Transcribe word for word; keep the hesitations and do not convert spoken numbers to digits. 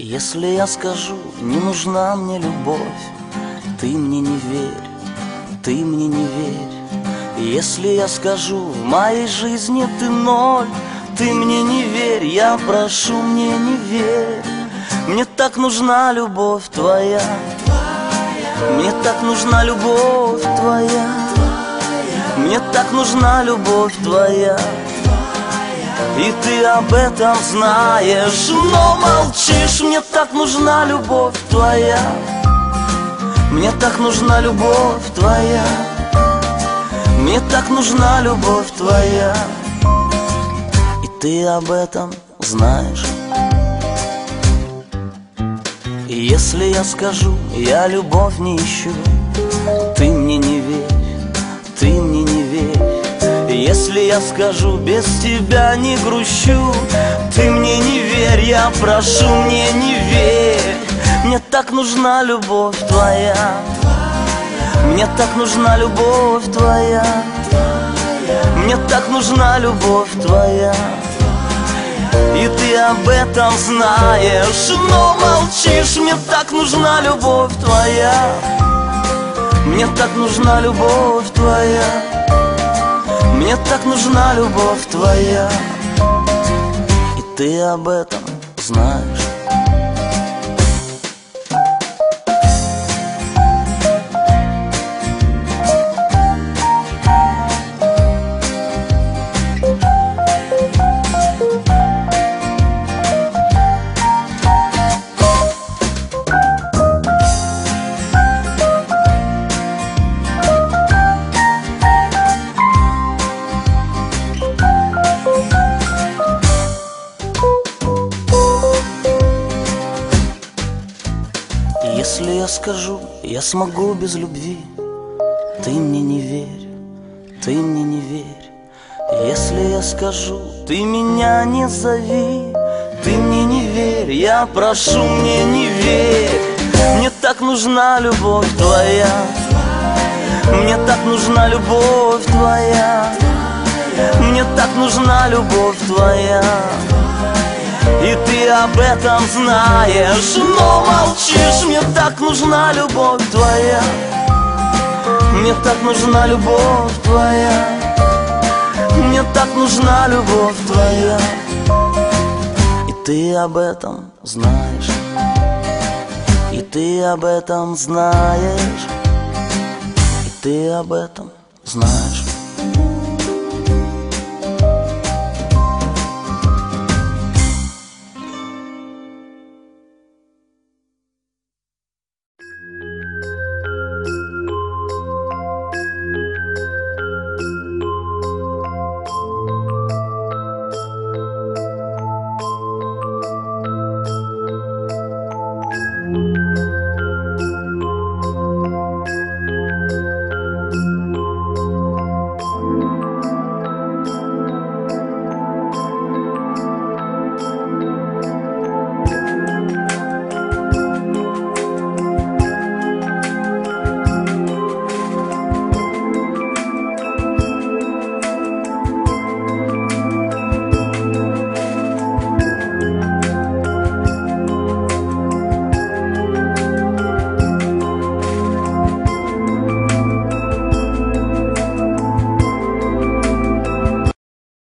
Если я скажу, не нужна мне любовь, ты мне не верь, ты мне не верь. Если я скажу, в моей жизни ты ноль, ты мне не верь, я прошу, мне не верь. Мне так нужна любовь твоя, мне так нужна любовь твоя, мне так нужна любовь твоя. И ты об этом знаешь, но молчишь. Мне так нужна любовь твоя, мне так нужна любовь твоя, мне так нужна любовь твоя. И ты об этом знаешь. И если я скажу, я любовь не ищу, ты мне не верь, ты мне не верь. Если я скажу, без тебя не грущу, ты мне не верь, я прошу, мне не верь. Мне так нужна любовь твоя, мне так нужна любовь твоя, мне так нужна любовь твоя. И ты об этом знаешь, но молчишь. Мне так нужна любовь твоя, мне так нужна любовь твоя, мне так нужна любовь твоя. И ты об этом знаешь. Если я скажу, я смогу без любви, ты мне не верь, ты мне не верь. Если я скажу, ты меня не зови, ты мне не верь, я прошу, мне не верь. Мне так нужна любовь твоя, мне так нужна любовь твоя, мне так нужна любовь твоя. И ты об этом знаешь, но молчишь. Мне так нужна любовь твоя, мне так нужна любовь твоя, мне так нужна любовь твоя. И ты об этом знаешь, и ты об этом знаешь, и ты об этом знаешь.